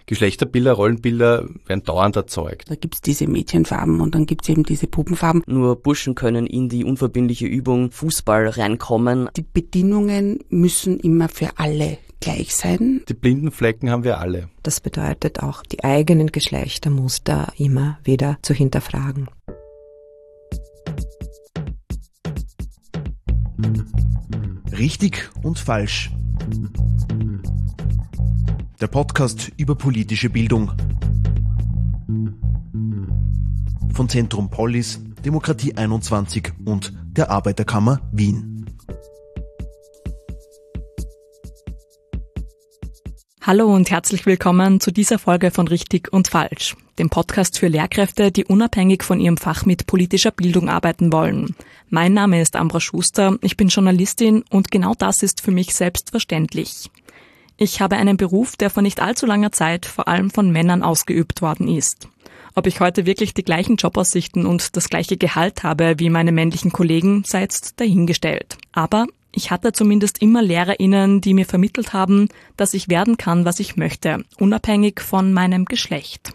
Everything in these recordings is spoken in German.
Geschlechterbilder, Rollenbilder werden dauernd erzeugt. Da gibt's diese Mädchenfarben und dann gibt's eben diese Bubenfarben. Nur Burschen können in die unverbindliche Übung Fußball reinkommen. Die Bedingungen müssen immer für alle gleich sein. Die blinden Flecken haben wir alle. Das bedeutet auch, die eigenen Geschlechtermuster immer wieder zu hinterfragen. Richtig und falsch. Der Podcast über politische Bildung. Von Zentrum Polis, Demokratie 21 und der Arbeiterkammer Wien. Hallo und herzlich willkommen zu dieser Folge von Richtig und Falsch, dem Podcast für Lehrkräfte, die unabhängig von ihrem Fach mit politischer Bildung arbeiten wollen. Mein Name ist Ambra Schuster, ich bin Journalistin und genau das ist für mich selbstverständlich. Ich habe einen Beruf, der vor nicht allzu langer Zeit vor allem von Männern ausgeübt worden ist. Ob ich heute wirklich die gleichen Jobaussichten und das gleiche Gehalt habe wie meine männlichen Kollegen, sei jetzt dahingestellt. Aber ich hatte zumindest immer LehrerInnen, die mir vermittelt haben, dass ich werden kann, was ich möchte, unabhängig von meinem Geschlecht.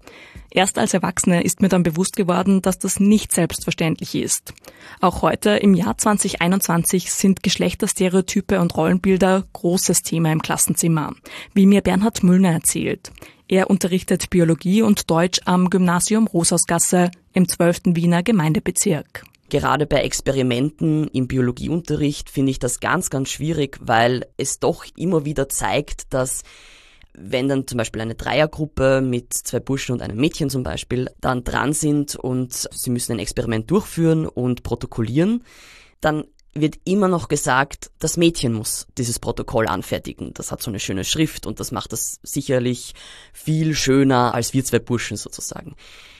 Erst als Erwachsene ist mir dann bewusst geworden, dass das nicht selbstverständlich ist. Auch heute, im Jahr 2021, sind Geschlechterstereotype und Rollenbilder großes Thema im Klassenzimmer, wie mir Bernhard Müllner erzählt. Er unterrichtet Biologie und Deutsch am Gymnasium Rosausgasse im 12. Wiener Gemeindebezirk. Gerade bei Experimenten im Biologieunterricht finde ich das ganz, ganz schwierig, weil es doch immer wieder zeigt, dass wenn dann zum Beispiel eine Dreiergruppe mit 2 Burschen und einem Mädchen zum Beispiel dann dran sind und sie müssen ein Experiment durchführen und protokollieren, dann wird immer noch gesagt, das Mädchen muss dieses Protokoll anfertigen. Das hat so eine schöne Schrift und das macht das sicherlich viel schöner als wir 2 Burschen sozusagen.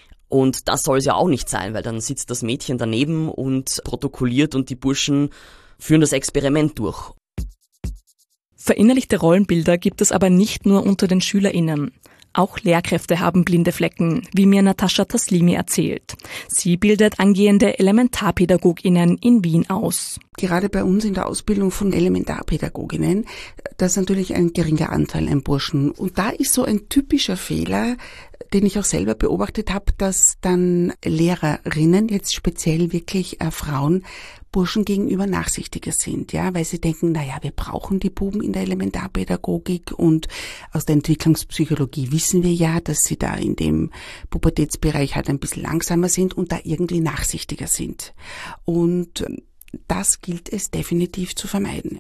Und das soll es ja auch nicht sein, weil dann sitzt das Mädchen daneben und protokolliert und die Burschen führen das Experiment durch. Verinnerlichte Rollenbilder gibt es aber nicht nur unter den SchülerInnen. Auch Lehrkräfte haben blinde Flecken, wie mir Natascha Taslimi erzählt. Sie bildet angehende ElementarpädagogInnen in Wien aus. Gerade bei uns in der Ausbildung von Elementarpädagoginnen, das ist natürlich ein geringer Anteil an Burschen. Und da ist so ein typischer Fehler, den ich auch selber beobachtet habe, dass dann Lehrerinnen, jetzt speziell wirklich Frauen, Burschen gegenüber nachsichtiger sind, ja, weil sie denken, wir brauchen die Buben in der Elementarpädagogik und aus der Entwicklungspsychologie wissen wir ja, dass sie da in dem Pubertätsbereich halt ein bisschen langsamer sind und da irgendwie nachsichtiger sind. Und das gilt es definitiv zu vermeiden.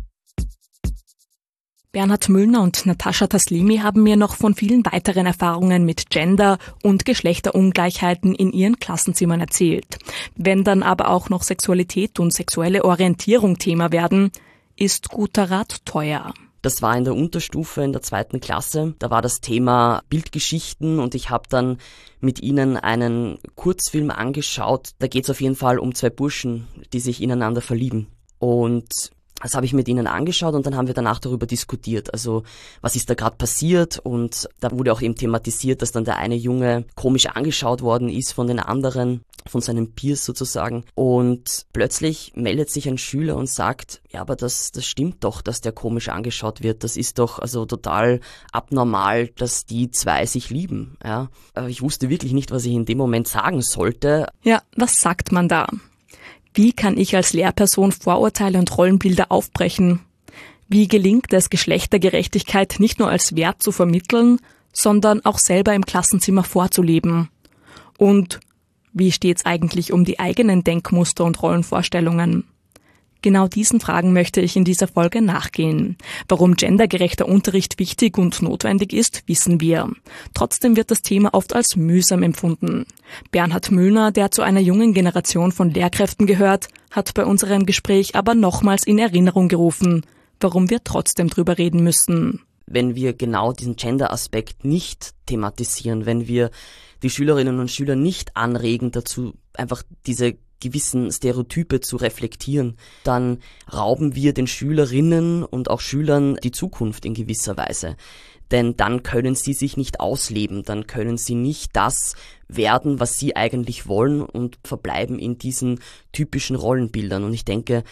Bernhard Müllner und Natascha Taslimi haben mir noch von vielen weiteren Erfahrungen mit Gender- und Geschlechterungleichheiten in ihren Klassenzimmern erzählt. Wenn dann aber auch noch Sexualität und sexuelle Orientierung Thema werden, ist guter Rat teuer. Das war in der Unterstufe, in der 2. Klasse. Da war das Thema Bildgeschichten und ich habe dann mit ihnen einen Kurzfilm angeschaut. Da geht es auf jeden Fall um 2 Burschen, die sich ineinander verlieben. Und das habe ich mit ihnen angeschaut und dann haben wir danach darüber diskutiert. Also was ist da gerade passiert? Und da wurde auch eben thematisiert, dass dann der eine Junge komisch angeschaut worden ist von den anderen, von seinen Peers sozusagen. Und plötzlich meldet sich ein Schüler und sagt, ja, aber das stimmt doch, dass der komisch angeschaut wird. Das ist doch also total abnormal, dass die 2 sich lieben. Ja, aber ich wusste wirklich nicht, was ich in dem Moment sagen sollte. Ja, was sagt man da? Wie kann ich als Lehrperson Vorurteile und Rollenbilder aufbrechen? Wie gelingt es, Geschlechtergerechtigkeit nicht nur als Wert zu vermitteln, sondern auch selber im Klassenzimmer vorzuleben? Und wie steht's eigentlich um die eigenen Denkmuster und Rollenvorstellungen? Genau diesen Fragen möchte ich in dieser Folge nachgehen. Warum gendergerechter Unterricht wichtig und notwendig ist, wissen wir. Trotzdem wird das Thema oft als mühsam empfunden. Bernhard Müllner, der zu einer jungen Generation von Lehrkräften gehört, hat bei unserem Gespräch aber nochmals in Erinnerung gerufen, warum wir trotzdem drüber reden müssen. Wenn wir genau diesen Gender-Aspekt nicht thematisieren, wenn wir die Schülerinnen und Schüler nicht anregen dazu, einfach diese gewissen Stereotype zu reflektieren, dann rauben wir den Schülerinnen und auch Schülern die Zukunft in gewisser Weise. Denn dann können sie sich nicht ausleben, dann können sie nicht das werden, was sie eigentlich wollen und verbleiben in diesen typischen Rollenbildern. Und ich denke,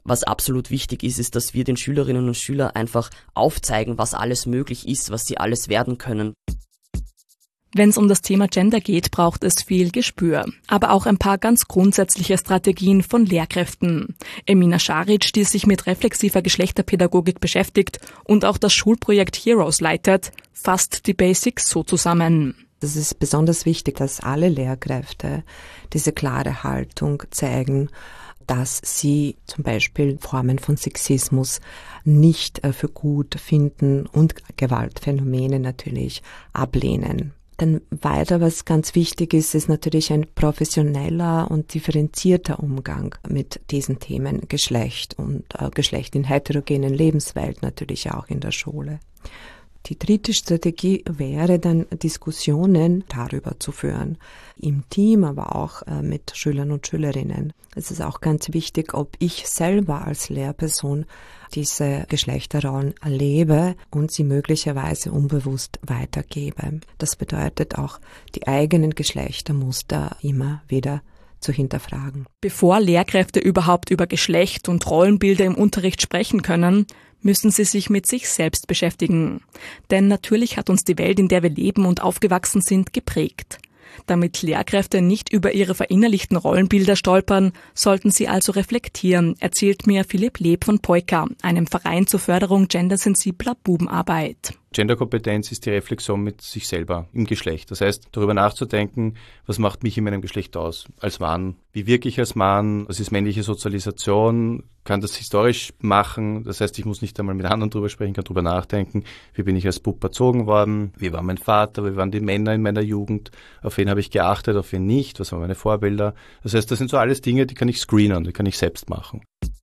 was absolut wichtig ist, dass wir den Schülerinnen und Schülern einfach aufzeigen, was alles möglich ist, was sie alles werden können. Wenn es um das Thema Gender geht, braucht es viel Gespür, aber auch ein paar ganz grundsätzliche Strategien von Lehrkräften. Emina Scharic, die sich mit reflexiver Geschlechterpädagogik beschäftigt und auch das Schulprojekt Heroes leitet, fasst die Basics so zusammen. Es ist besonders wichtig, dass alle Lehrkräfte diese klare Haltung zeigen, dass sie zum Beispiel Formen von Sexismus nicht für gut finden und Gewaltphänomene natürlich ablehnen. Dann weiter, was ganz wichtig ist, ist natürlich ein professioneller und differenzierter Umgang mit diesen Themen Geschlecht und Geschlecht in heterogenen Lebenswelt natürlich auch in der Schule. Die dritte Strategie wäre dann, Diskussionen darüber zu führen, im Team, aber auch mit Schülern und Schülerinnen. Es ist auch ganz wichtig, ob ich selber als Lehrperson diese Geschlechterrollen erlebe und sie möglicherweise unbewusst weitergebe. Das bedeutet auch, die eigenen Geschlechtermuster immer wieder zu hinterfragen. Bevor Lehrkräfte überhaupt über Geschlecht und Rollenbilder im Unterricht sprechen können, müssen sie sich mit sich selbst beschäftigen. Denn natürlich hat uns die Welt, in der wir leben und aufgewachsen sind, geprägt. Damit Lehrkräfte nicht über ihre verinnerlichten Rollenbilder stolpern, sollten sie also reflektieren, erzählt mir Philipp Leb von Poika, einem Verein zur Förderung gendersensibler Bubenarbeit. Genderkompetenz ist die Reflexion mit sich selber im Geschlecht. Das heißt, darüber nachzudenken, was macht mich in meinem Geschlecht aus als Mann? Wie wirke ich als Mann? Was ist männliche Sozialisation? Kann das historisch machen? Das heißt, ich muss nicht einmal mit anderen drüber sprechen, kann drüber nachdenken. Wie bin ich als Bub erzogen worden? Wie war mein Vater? Wie waren die Männer in meiner Jugend? Auf wen habe ich geachtet? Auf wen nicht? Was waren meine Vorbilder? Das heißt, das sind so alles Dinge, die kann ich screenen, die kann ich selbst machen.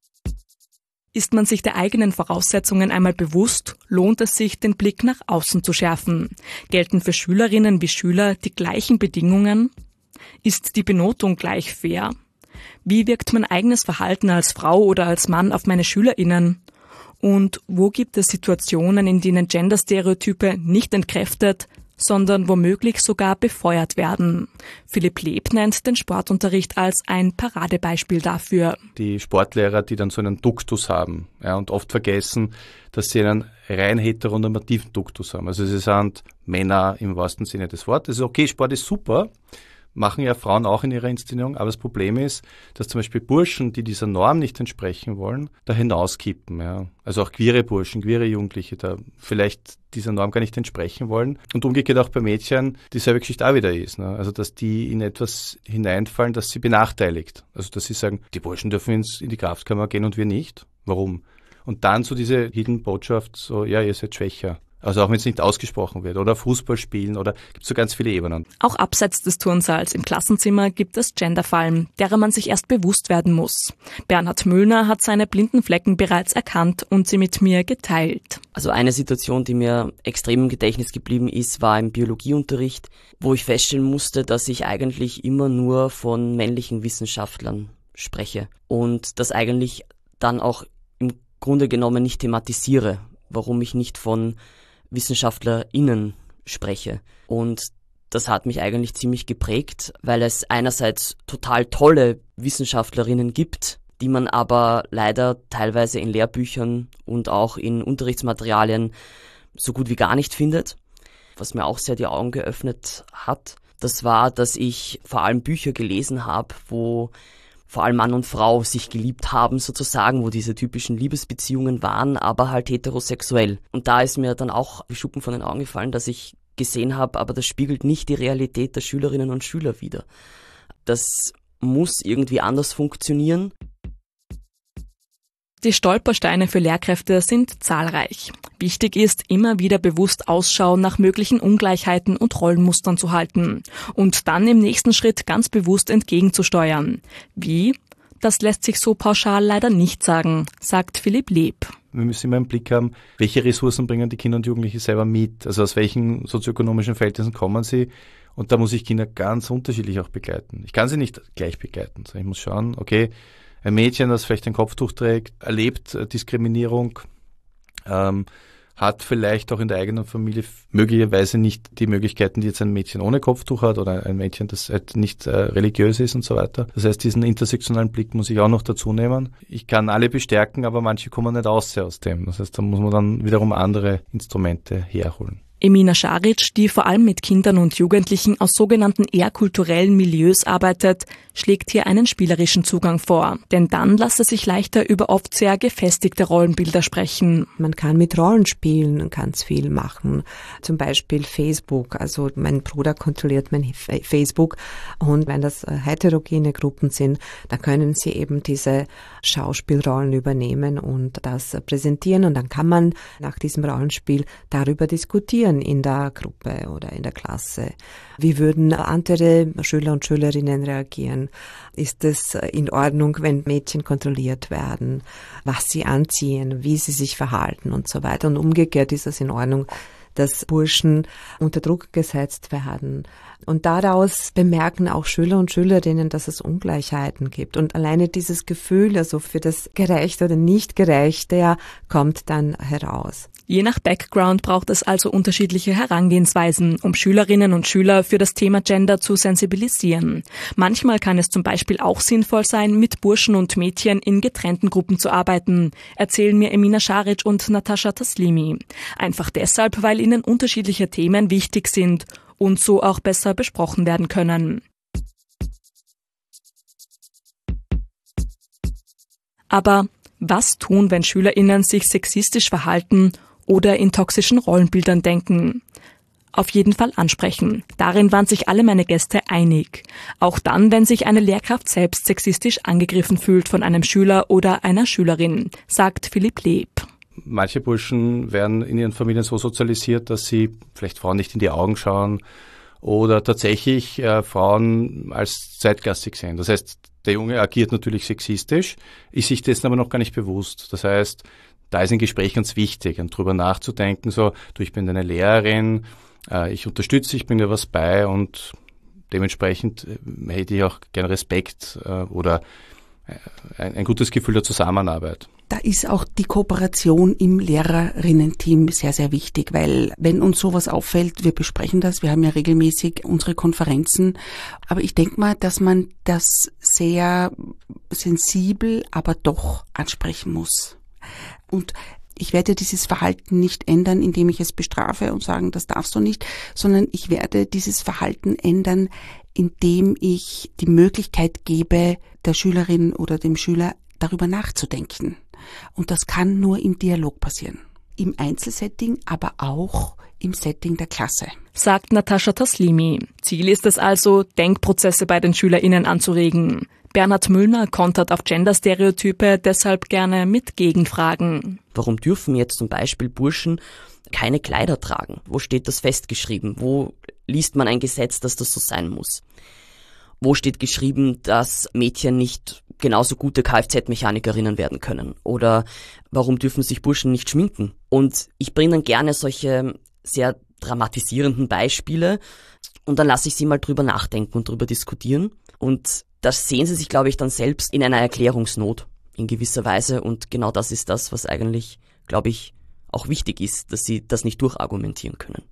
Ist man sich der eigenen Voraussetzungen einmal bewusst, lohnt es sich, den Blick nach außen zu schärfen. Gelten für Schülerinnen wie Schüler die gleichen Bedingungen? Ist die Benotung gleich fair? Wie wirkt mein eigenes Verhalten als Frau oder als Mann auf meine SchülerInnen? Und wo gibt es Situationen, in denen Genderstereotype nicht entkräftet, sondern womöglich sogar befeuert werden? Philipp Leb nennt den Sportunterricht als ein Paradebeispiel dafür. Die Sportlehrer, die dann so einen Duktus haben, ja, und oft vergessen, dass sie einen rein heteronormativen Duktus haben. Also sie sind Männer im wahrsten Sinne des Wortes. Okay, Sport ist super, machen ja Frauen auch in ihrer Inszenierung, aber das Problem ist, dass zum Beispiel Burschen, die dieser Norm nicht entsprechen wollen, da hinauskippen. Ja. Also auch queere Burschen, queere Jugendliche, da vielleicht dieser Norm gar nicht entsprechen wollen. Und umgekehrt auch bei Mädchen dieselbe Geschichte auch wieder ist. Ne? Also dass die in etwas hineinfallen, das sie benachteiligt. Also dass sie sagen, die Burschen dürfen in die Kraftkammer gehen und wir nicht. Warum? Und dann so diese Hidden Botschaft, so, ja, ihr seid schwächer. Also auch wenn es nicht ausgesprochen wird. Oder Fußball spielen oder gibt es so ganz viele Ebenen. Auch abseits des Turnsaals im Klassenzimmer gibt es Genderfallen, derer man sich erst bewusst werden muss. Bernhard Müllner hat seine blinden Flecken bereits erkannt und sie mit mir geteilt. Also eine Situation, die mir extrem im Gedächtnis geblieben ist, war im Biologieunterricht, wo ich feststellen musste, dass ich eigentlich immer nur von männlichen Wissenschaftlern spreche und das eigentlich dann auch im Grunde genommen nicht thematisiere, warum ich nicht von WissenschaftlerInnen spreche. Und das hat mich eigentlich ziemlich geprägt, weil es einerseits total tolle Wissenschaftlerinnen gibt, die man aber leider teilweise in Lehrbüchern und auch in Unterrichtsmaterialien so gut wie gar nicht findet. Was mir auch sehr die Augen geöffnet hat, das war, dass ich vor allem Bücher gelesen habe, wo vor allem Mann und Frau sich geliebt haben sozusagen, wo diese typischen Liebesbeziehungen waren, aber halt heterosexuell. Und da ist mir dann auch wie Schuppen von den Augen gefallen, dass ich gesehen habe, aber das spiegelt nicht die Realität der Schülerinnen und Schüler wider. Das muss irgendwie anders funktionieren. Die Stolpersteine für Lehrkräfte sind zahlreich. Wichtig ist, immer wieder bewusst Ausschau nach möglichen Ungleichheiten und Rollenmustern zu halten und dann im nächsten Schritt ganz bewusst entgegenzusteuern. Wie? Das lässt sich so pauschal leider nicht sagen, sagt Philipp Leb. Wir müssen immer im Blick haben, welche Ressourcen bringen die Kinder und Jugendliche selber mit, also aus welchen sozioökonomischen Verhältnissen kommen sie. Und da muss ich Kinder ganz unterschiedlich auch begleiten. Ich kann sie nicht gleich begleiten. Ich muss schauen, okay, ein Mädchen, das vielleicht ein Kopftuch trägt, erlebt Diskriminierung, hat vielleicht auch in der eigenen Familie möglicherweise nicht die Möglichkeiten, die jetzt ein Mädchen ohne Kopftuch hat oder ein Mädchen, das halt nicht religiös ist und so weiter. Das heißt, diesen intersektionalen Blick muss ich auch noch dazu nehmen. Ich kann alle bestärken, aber manche kommen nicht aus dem. Das heißt, da muss man dann wiederum andere Instrumente herholen. Emina Šarić, die vor allem mit Kindern und Jugendlichen aus sogenannten eher kulturellen Milieus arbeitet, schlägt hier einen spielerischen Zugang vor. Denn dann lasse sich leichter über oft sehr gefestigte Rollenbilder sprechen. Man kann mit Rollenspielen ganz viel machen. Zum Beispiel Facebook. Also mein Bruder kontrolliert mein Facebook. Und wenn das heterogene Gruppen sind, dann können sie eben diese Schauspielrollen übernehmen und das präsentieren. Und dann kann man nach diesem Rollenspiel darüber diskutieren in der Gruppe oder in der Klasse. Wie würden andere Schüler und Schülerinnen reagieren? Ist es in Ordnung, wenn Mädchen kontrolliert werden, was sie anziehen, wie sie sich verhalten und so weiter? Und umgekehrt ist es in Ordnung, dass Burschen unter Druck gesetzt werden. Und daraus bemerken auch Schüler und Schülerinnen, dass es Ungleichheiten gibt. Und alleine dieses Gefühl, also für das Gerechte oder Nicht-Gerechte, ja, kommt dann heraus. Je nach Background braucht es also unterschiedliche Herangehensweisen, um Schülerinnen und Schüler für das Thema Gender zu sensibilisieren. Manchmal kann es zum Beispiel auch sinnvoll sein, mit Burschen und Mädchen in getrennten Gruppen zu arbeiten, erzählen mir Emina Šarić und Natasha Taslimi. Einfach deshalb, weil ihnen unterschiedliche Themen wichtig sind und so auch besser besprochen werden können. Aber was tun, wenn SchülerInnen sich sexistisch verhalten oder in toxischen Rollenbildern denken? Auf jeden Fall ansprechen. Darin waren sich alle meine Gäste einig. Auch dann, wenn sich eine Lehrkraft selbst sexistisch angegriffen fühlt von einem Schüler oder einer Schülerin, sagt Philipp Leb. Manche Burschen werden in ihren Familien so sozialisiert, dass sie vielleicht Frauen nicht in die Augen schauen oder tatsächlich Frauen als zweitklassig sehen. Das heißt, der Junge agiert natürlich sexistisch, ist sich dessen aber noch gar nicht bewusst. Das heißt, da ist ein Gespräch ganz wichtig, und drüber nachzudenken, so, du, ich bin deine Lehrerin, ich unterstütze dich, bringe dir was bei, und dementsprechend hätte ich auch gern Respekt oder ein gutes Gefühl der Zusammenarbeit. Da ist auch die Kooperation im Lehrerinnen-Team sehr, sehr wichtig, weil wenn uns sowas auffällt, wir besprechen das, wir haben ja regelmäßig unsere Konferenzen, aber ich denke mal, dass man das sehr sensibel, aber doch ansprechen muss. Und ich werde dieses Verhalten nicht ändern, indem ich es bestrafe und sagen, das darfst du nicht, sondern ich werde dieses Verhalten ändern, indem ich die Möglichkeit gebe, der Schülerin oder dem Schüler darüber nachzudenken. Und das kann nur im Dialog passieren. Im Einzelsetting, aber auch im Setting der Klasse. Sagt Natasha Taslimi. Ziel ist es also, Denkprozesse bei den SchülerInnen anzuregen. Bernhard Müllner kontert auf Genderstereotype deshalb gerne mit Gegenfragen. Warum dürfen jetzt zum Beispiel Burschen keine Kleider tragen? Wo steht das festgeschrieben? Wo liest man ein Gesetz, dass das so sein muss? Wo steht geschrieben, dass Mädchen nicht genauso gute Kfz-Mechanikerinnen werden können? Oder warum dürfen sich Burschen nicht schminken? Und ich bringe dann gerne solche sehr dramatisierenden Beispiele und dann lasse ich sie mal drüber nachdenken und drüber diskutieren. Und das sehen sie sich, glaube ich, dann selbst in einer Erklärungsnot in gewisser Weise. Und genau das ist das, was eigentlich, glaube ich, auch wichtig ist, dass sie das nicht durchargumentieren können.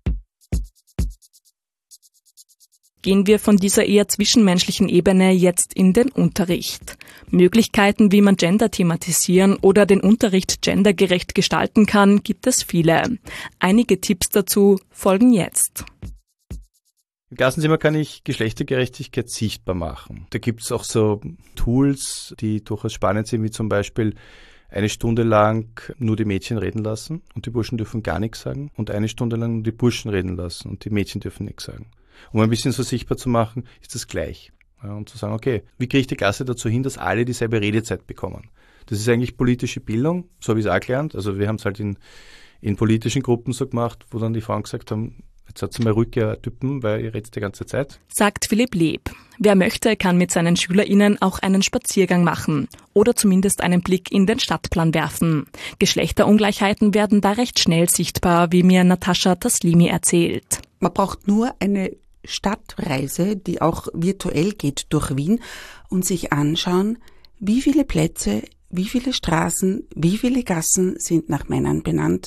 Gehen wir von dieser eher zwischenmenschlichen Ebene jetzt in den Unterricht. Möglichkeiten, wie man Gender thematisieren oder den Unterricht gendergerecht gestalten kann, gibt es viele. Einige Tipps dazu folgen jetzt. Im Klassenzimmer kann ich Geschlechtergerechtigkeit sichtbar machen. Da gibt es auch so Tools, die durchaus spannend sind, wie zum Beispiel 1 Stunde lang nur die Mädchen reden lassen und die Burschen dürfen gar nichts sagen, und 1 Stunde lang nur die Burschen reden lassen und die Mädchen dürfen nichts sagen. Um ein bisschen so sichtbar zu machen, ist das gleich. Ja, und zu sagen, okay, wie kriege ich die Klasse dazu hin, dass alle dieselbe Redezeit bekommen? Das ist eigentlich politische Bildung, so habe ich es auch gelernt. Also wir haben es halt in politischen Gruppen so gemacht, wo dann die Frauen gesagt haben, jetzt hat sie mal ruhig Typen, weil ihr redet die ganze Zeit. Sagt Philipp Leb. Wer möchte, kann mit seinen SchülerInnen auch einen Spaziergang machen oder zumindest einen Blick in den Stadtplan werfen. Geschlechterungleichheiten werden da recht schnell sichtbar, wie mir Natasha Taslimi erzählt. Man braucht nur eine Stadtreise, die auch virtuell geht durch Wien, und sich anschauen, wie viele Plätze, wie viele Straßen, wie viele Gassen sind nach Männern benannt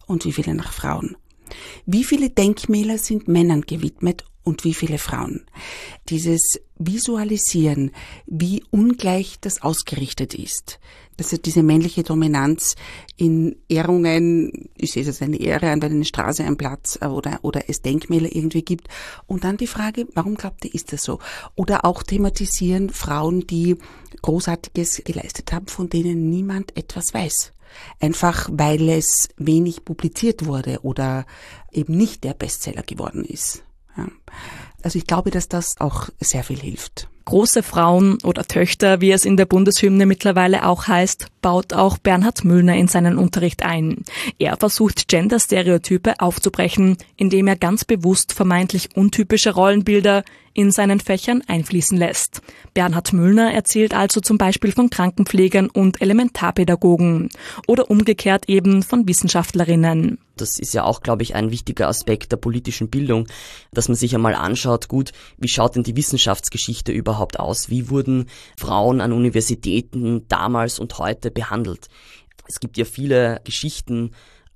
und wie viele nach Frauen? Wie viele Denkmäler sind Männern gewidmet und wie viele Frauen? Dieses Visualisieren, wie ungleich das ausgerichtet ist. Also diese männliche Dominanz in Ehrungen, ich sehe es als eine Ehre an, weil eine Straße einen Platz oder es Denkmäler irgendwie gibt. Und dann die Frage, warum glaubt ihr, ist das so? Oder auch thematisieren Frauen, die Großartiges geleistet haben, von denen niemand etwas weiß. Einfach weil es wenig publiziert wurde oder eben nicht der Bestseller geworden ist. Ja. Also ich glaube, dass das auch sehr viel hilft. Große Frauen oder Töchter, wie es in der Bundeshymne mittlerweile auch heißt, baut auch Bernhard Müllner in seinen Unterricht ein. Er versucht, Gender-Stereotype aufzubrechen, indem er ganz bewusst vermeintlich untypische Rollenbilder in seinen Fächern einfließen lässt. Bernhard Müllner erzählt also zum Beispiel von Krankenpflegern und Elementarpädagogen oder umgekehrt eben von Wissenschaftlerinnen. Das ist ja auch, glaube ich, ein wichtiger Aspekt der politischen Bildung, dass man sich einmal anschaut, gut, wie schaut denn die Wissenschaftsgeschichte überhaupt aus? Wie wurden Frauen an Universitäten damals und heute behandelt? Es gibt ja viele Geschichten,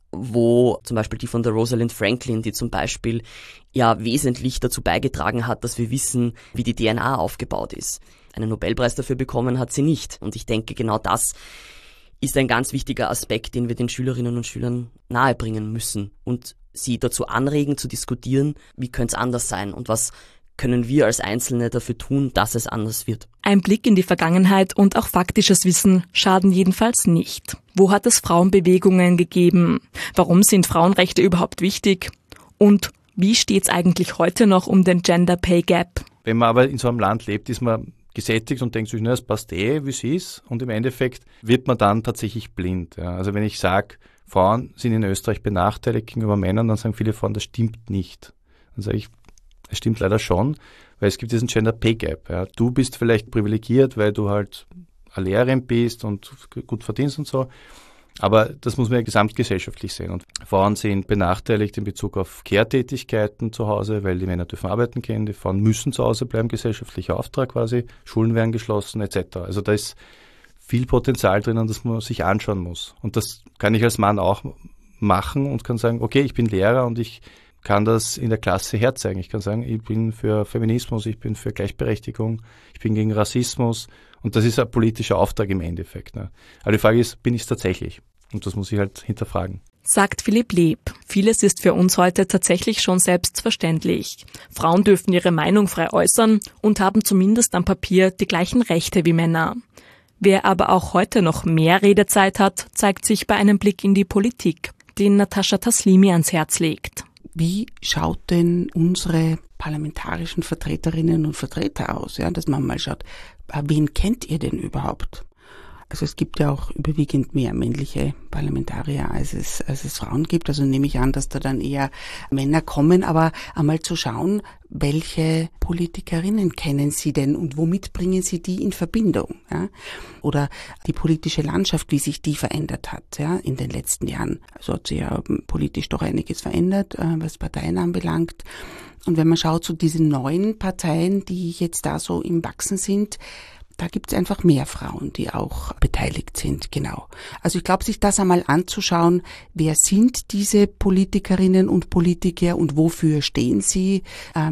wo zum Beispiel die von der Rosalind Franklin, die zum Beispiel ja wesentlich dazu beigetragen hat, dass wir wissen, wie die DNA aufgebaut ist. Einen Nobelpreis dafür bekommen hat sie nicht. Und ich denke, genau das ist ein ganz wichtiger Aspekt, den wir den Schülerinnen und Schülern nahebringen müssen und sie dazu anregen, zu diskutieren, wie könnte es anders sein und was können wir als Einzelne dafür tun, dass es anders wird. Ein Blick in die Vergangenheit und auch faktisches Wissen schaden jedenfalls nicht. Wo hat es Frauenbewegungen gegeben? Warum sind Frauenrechte überhaupt wichtig? Und wie steht es eigentlich heute noch um den Gender Pay Gap? Wenn man aber in so einem Land lebt, ist man gesättigt und denkt sich, na, es passt wie es ist. Und im Endeffekt wird man dann tatsächlich blind. Ja. Also wenn ich sage, Frauen sind in Österreich benachteiligt gegenüber Männern, dann sagen viele Frauen, das stimmt nicht. Dann sage ich, es stimmt leider schon, weil es gibt diesen Gender Pay Gap. Ja. Du bist vielleicht privilegiert, weil du halt eine Lehrerin bist und gut verdienst und so. Aber das muss man ja gesamtgesellschaftlich sehen. Und Frauen sind benachteiligt in Bezug auf Care-Tätigkeiten zu Hause, weil die Männer dürfen arbeiten gehen, die Frauen müssen zu Hause bleiben, gesellschaftlicher Auftrag quasi, Schulen werden geschlossen etc. Also da ist viel Potenzial drinnen, das man sich anschauen muss. Und das kann ich als Mann auch machen und kann sagen, okay, ich bin Lehrer und ich kann das in der Klasse herzeigen. Ich kann sagen, ich bin für Feminismus, ich bin für Gleichberechtigung, ich bin gegen Rassismus. Und das ist ein politischer Auftrag im Endeffekt. Ne? Aber die Frage ist, bin ich es tatsächlich? Und das muss ich halt hinterfragen. Sagt Philipp Leb. Vieles ist für uns heute tatsächlich schon selbstverständlich. Frauen dürfen ihre Meinung frei äußern und haben zumindest am Papier die gleichen Rechte wie Männer. Wer aber auch heute noch mehr Redezeit hat, zeigt sich bei einem Blick in die Politik, den Natascha Taslimi ans Herz legt. Wie schaut denn unsere parlamentarischen Vertreterinnen und Vertreter aus? Ja, dass man mal schaut, wen kennt ihr denn überhaupt? Also es gibt ja auch überwiegend mehr männliche Parlamentarier, als es Frauen gibt. Also nehme ich an, dass da dann eher Männer kommen. Aber einmal zu schauen, welche Politikerinnen kennen Sie denn und womit bringen Sie die in Verbindung? Ja? Oder die politische Landschaft, wie sich die verändert hat, ja, in den letzten Jahren. Also hat sich ja politisch doch einiges verändert, was Parteien anbelangt. Und wenn man schaut zu diesen neuen Parteien, die jetzt da so im Wachsen sind, da gibt es einfach mehr Frauen, die auch beteiligt sind, genau. Also ich glaube, sich das einmal anzuschauen, wer sind diese Politikerinnen und Politiker und wofür stehen sie,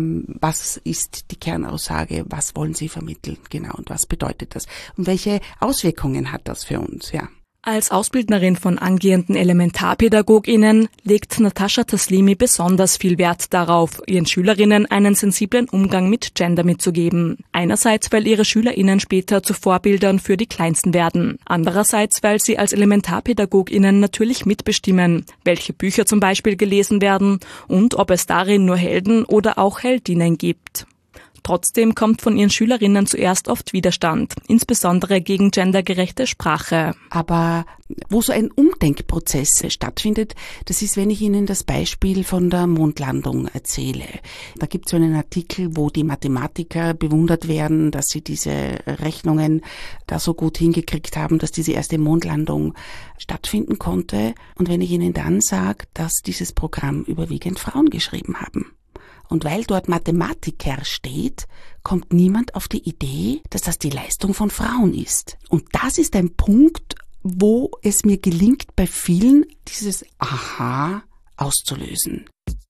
was ist die Kernaussage, was wollen sie vermitteln, genau, und was bedeutet das und welche Auswirkungen hat das für uns, ja. Als Ausbildnerin von angehenden ElementarpädagogInnen legt Natascha Taslimi besonders viel Wert darauf, ihren Schülerinnen einen sensiblen Umgang mit Gender mitzugeben. Einerseits, weil ihre SchülerInnen später zu Vorbildern für die Kleinsten werden. Andererseits, weil sie als ElementarpädagogInnen natürlich mitbestimmen, welche Bücher zum Beispiel gelesen werden und ob es darin nur Helden oder auch Heldinnen gibt. Trotzdem kommt von ihren Schülerinnen zuerst oft Widerstand, insbesondere gegen gendergerechte Sprache. Aber wo so ein Umdenkprozess stattfindet, das ist, wenn ich Ihnen das Beispiel von der Mondlandung erzähle. Da gibt es so einen Artikel, wo die Mathematiker bewundert werden, dass sie diese Rechnungen da so gut hingekriegt haben, dass diese erste Mondlandung stattfinden konnte. Und wenn ich Ihnen dann sage, dass dieses Programm überwiegend Frauen geschrieben haben. Und weil dort Mathematiker steht, kommt niemand auf die Idee, dass das die Leistung von Frauen ist. Und das ist ein Punkt, wo es mir gelingt, bei vielen dieses Aha auszulösen.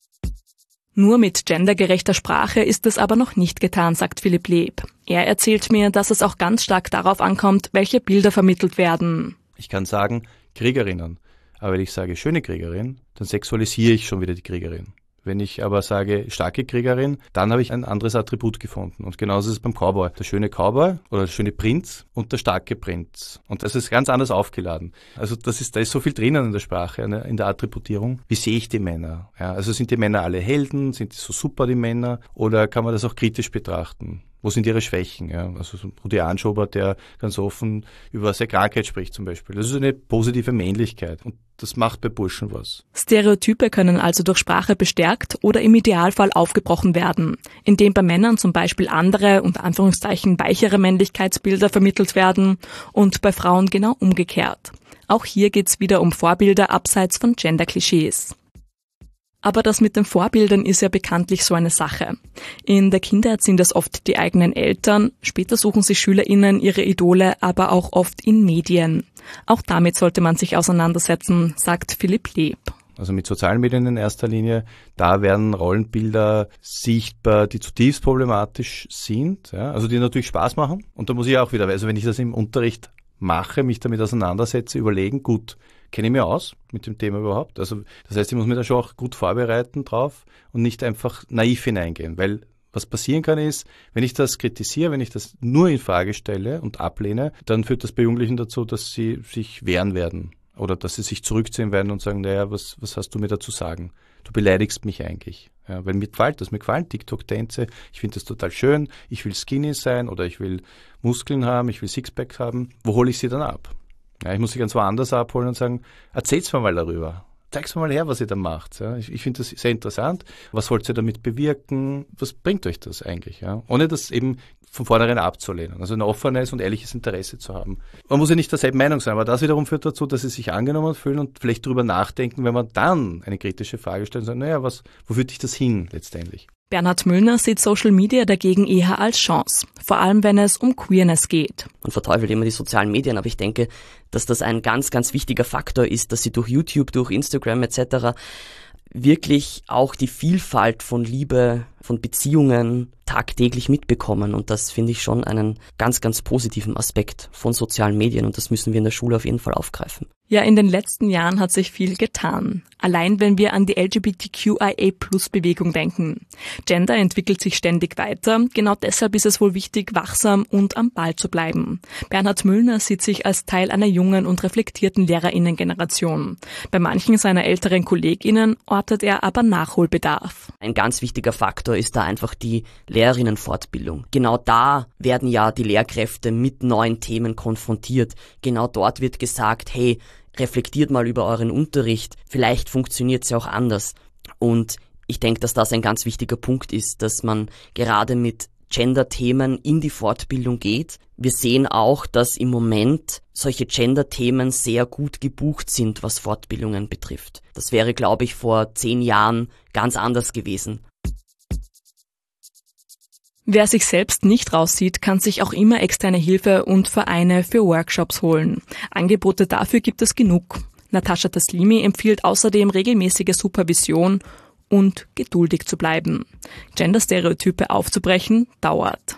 Nur mit gendergerechter Sprache ist es aber noch nicht getan, sagt Philipp Leb. Er erzählt mir, dass es auch ganz stark darauf ankommt, welche Bilder vermittelt werden. Ich kann sagen, Kriegerinnen. Aber wenn ich sage schöne Kriegerin, dann sexualisiere ich schon wieder die Kriegerin. Wenn ich aber sage starke Kriegerin, dann habe ich ein anderes Attribut gefunden. Und genauso ist es beim Cowboy. Der schöne Cowboy oder der schöne Prinz und der starke Prinz. Und das ist ganz anders aufgeladen. Also da ist so viel drinnen in der Sprache, in der Attributierung. Wie sehe ich die Männer? Ja, also sind die Männer alle Helden? Sind die so super, die Männer? Oder kann man das auch kritisch betrachten? Wo sind ihre Schwächen? Ja, also so ein Rudi Anschober, der ganz offen über seine Krankheit spricht zum Beispiel. Das ist eine positive Männlichkeit und das macht bei Burschen was. Stereotype können also durch Sprache bestärkt oder im Idealfall aufgebrochen werden, indem bei Männern zum Beispiel andere, unter Anführungszeichen weichere Männlichkeitsbilder vermittelt werden und bei Frauen genau umgekehrt. Auch hier geht's wieder um Vorbilder abseits von Gender-Klischees. Aber das mit den Vorbildern ist ja bekanntlich so eine Sache. In der Kindheit sind es oft die eigenen Eltern, später suchen sich SchülerInnen ihre Idole aber auch oft in Medien. Auch damit sollte man sich auseinandersetzen, sagt Philipp Leb. Also mit sozialen Medien in erster Linie, da werden Rollenbilder sichtbar, die zutiefst problematisch sind, ja, also die natürlich Spaß machen. Und da muss ich auch wieder, also wenn ich das im Unterricht mache, mich damit auseinandersetze, überlegen, gut, kenne ich mich aus mit dem Thema überhaupt? Also das heißt, ich muss mich da schon auch gut vorbereiten drauf und nicht einfach naiv hineingehen, weil was passieren kann ist, wenn ich das kritisiere, wenn ich das nur in Frage stelle und ablehne, dann führt das bei Jugendlichen dazu, dass sie sich wehren werden oder dass sie sich zurückziehen werden und sagen, naja, was hast du mir da zu sagen? Du beleidigst mich eigentlich. Ja, weil mir gefallen TikTok-Tänze, ich finde das total schön, ich will skinny sein oder ich will Muskeln haben, ich will Sixpack haben. Wo hole ich sie dann ab? Ja, ich muss sie ganz woanders abholen und sagen, erzähl's mir mal darüber. Zeig's mir mal her, was ihr da macht. Ja, ich finde das sehr interessant. Was wollt ihr damit bewirken? Was bringt euch das eigentlich? Ja? Ohne das eben von vornherein abzulehnen. Also ein offenes und ehrliches Interesse zu haben. Man muss ja nicht derselben Meinung sein, aber das wiederum führt dazu, dass sie sich angenommen fühlen und vielleicht drüber nachdenken, wenn man dann eine kritische Frage stellt und sagt, naja, wo führt dich das hin letztendlich? Bernhard Müllner sieht Social Media dagegen eher als Chance, vor allem wenn es um Queerness geht. Man verteufelt immer die sozialen Medien, aber ich denke, dass das ein ganz, ganz wichtiger Faktor ist, dass sie durch YouTube, durch Instagram etc. wirklich auch die Vielfalt von Liebe, von Beziehungen tagtäglich mitbekommen. Und das finde ich schon einen ganz, ganz positiven Aspekt von sozialen Medien und das müssen wir in der Schule auf jeden Fall aufgreifen. Ja, in den letzten Jahren hat sich viel getan. Allein wenn wir an die LGBTQIA+-Bewegung denken. Gender entwickelt sich ständig weiter. Genau deshalb ist es wohl wichtig, wachsam und am Ball zu bleiben. Bernhard Müllner sieht sich als Teil einer jungen und reflektierten LehrerInnen-Generation. Bei manchen seiner älteren KollegInnen ortet er aber Nachholbedarf. Ein ganz wichtiger Faktor ist da einfach die Lehrerinnenfortbildung. Genau da werden ja die Lehrkräfte mit neuen Themen konfrontiert. Genau dort wird gesagt, hey, reflektiert mal über euren Unterricht, vielleicht funktioniert es ja auch anders. Und ich denke, dass das ein ganz wichtiger Punkt ist, dass man gerade mit Gender-Themen in die Fortbildung geht. Wir sehen auch, dass im Moment solche Gender-Themen sehr gut gebucht sind, was Fortbildungen betrifft. Das wäre, glaube ich, vor 10 Jahren ganz anders gewesen. Wer sich selbst nicht raussieht, kann sich auch immer externe Hilfe und Vereine für Workshops holen. Angebote dafür gibt es genug. Natascha Taslimi empfiehlt außerdem regelmäßige Supervision und geduldig zu bleiben. Genderstereotype aufzubrechen dauert.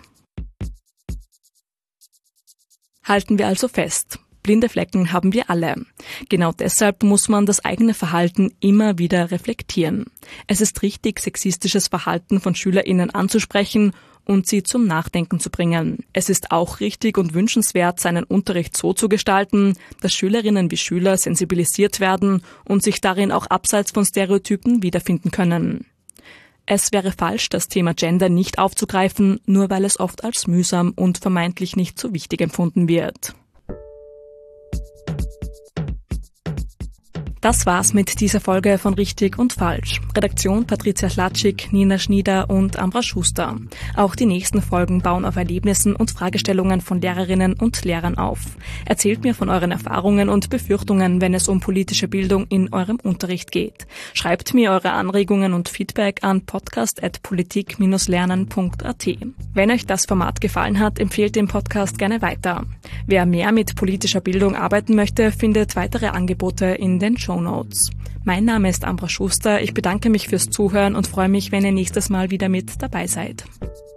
Halten wir also fest. Blinde Flecken haben wir alle. Genau deshalb muss man das eigene Verhalten immer wieder reflektieren. Es ist richtig, sexistisches Verhalten von SchülerInnen anzusprechen und sie zum Nachdenken zu bringen. Es ist auch richtig und wünschenswert, seinen Unterricht so zu gestalten, dass Schülerinnen wie Schüler sensibilisiert werden und sich darin auch abseits von Stereotypen wiederfinden können. Es wäre falsch, das Thema Gender nicht aufzugreifen, nur weil es oft als mühsam und vermeintlich nicht so wichtig empfunden wird. Das war's mit dieser Folge von Richtig und Falsch. Redaktion Patricia Schlatschik, Nina Schnieder und Ambra Schuster. Auch die nächsten Folgen bauen auf Erlebnissen und Fragestellungen von Lehrerinnen und Lehrern auf. Erzählt mir von euren Erfahrungen und Befürchtungen, wenn es um politische Bildung in eurem Unterricht geht. Schreibt mir eure Anregungen und Feedback an podcast@politik-lernen.at. Wenn euch das Format gefallen hat, empfehlt den Podcast gerne weiter. Wer mehr mit politischer Bildung arbeiten möchte, findet weitere Angebote in den Shownotes. Mein Name ist Ambra Schuster. Ich bedanke mich fürs Zuhören und freue mich, wenn ihr nächstes Mal wieder mit dabei seid.